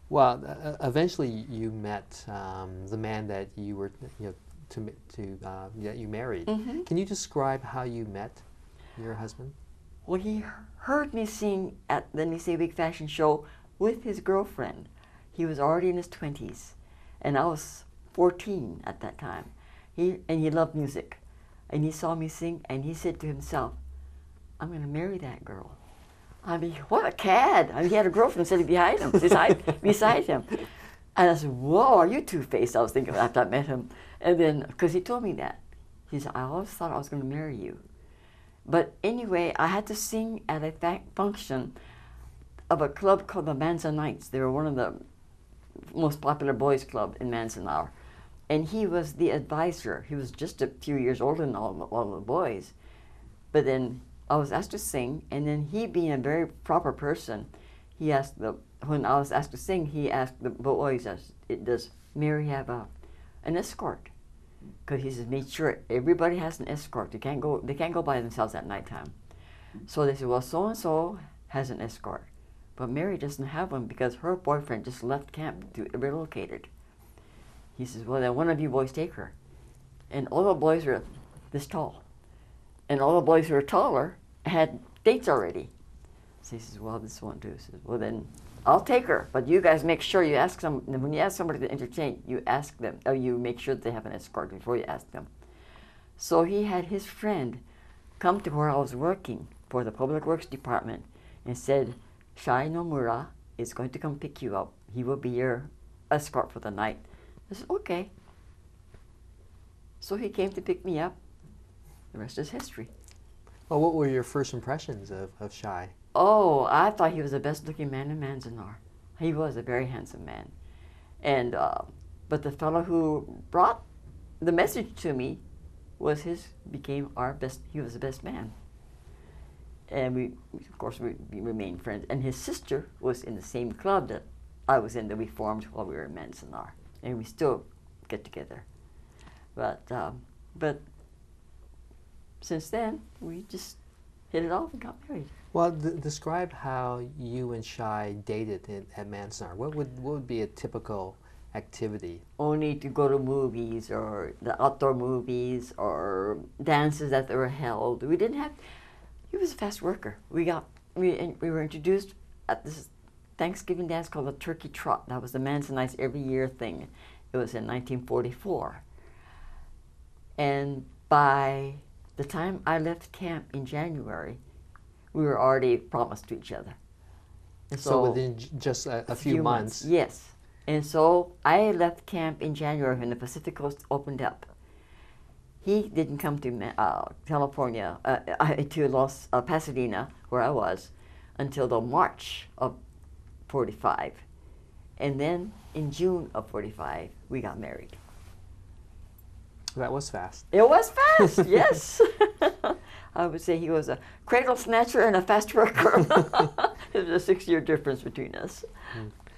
Well, eventually you met the man that you were, that you married. Hmm. Can you describe how you met your husband? Well, he heard me sing at the Nisei Big Fashion Show with his girlfriend. He was already in his 20s, and I was 14 at that time. He loved music, and he saw me sing, and he said to himself, "I'm going to marry that girl." I mean, what a cad! I mean, he had a girlfriend sitting behind him, beside him. And I said, "Whoa, are you two-faced?" I was thinking after I met him, and then because he told me that, he said, "I always thought I was going to marry you." But anyway, I had to sing at a function of a club called the Manzanites. They were one of the most popular boys' club in Manzanar. And he was the advisor. He was just a few years older than all the boys. But then I was asked to sing, and then he, being a very proper person, he asked when I was asked to sing, he asked the boys, "Does Mary have an escort?" Because he says, "Make sure everybody has an escort. They can't go by themselves at nighttime." So they said, "Well, so and so has an escort, but Mary doesn't have one because her boyfriend just left camp to relocated." He says, "Well, then one of you boys take her." And all the boys were this tall, and all the boys who were taller had dates already. So he says, "Well, this won't do." He says, "Well, then I'll take her, but you guys make sure you ask them. When you ask somebody to entertain, you ask them, or you make sure they have an escort before you ask them." So he had his friend come to where I was working for the Public Works Department and said, "Shai Nomura is going to come pick you up. He will be your escort for the night." I said, "Okay." So he came to pick me up. The rest is history. Well, what were your first impressions of Shai? Oh, I thought he was the best-looking man in Manzanar. He was a very handsome man. And but the fellow who brought the message to me became our best. He was the best man. And we remained friends. And his sister was in the same club that I was in, that we formed while we were in Manzanar, and we still get together. But since then, we just hit it off and got married. Well, describe how you and Shai dated at Manzanar. What would be a typical activity? Only to go to movies or the outdoor movies or dances that were held. We didn't have. He was a fast worker. We were introduced at this Thanksgiving dance called the Turkey Trot. That was the Manzanites every year thing. It was in 1944. And by the time I left camp in January, we were already promised to each other. And so within just a few months. Yes. And so I left camp in January when the Pacific Coast opened up. He didn't come to California, to Pasadena, where I was, until the March of 45. And then in June of 45, we got married. That was fast. It was fast, yes. I would say he was a cradle snatcher and a fast worker. There's a 6-year difference between us.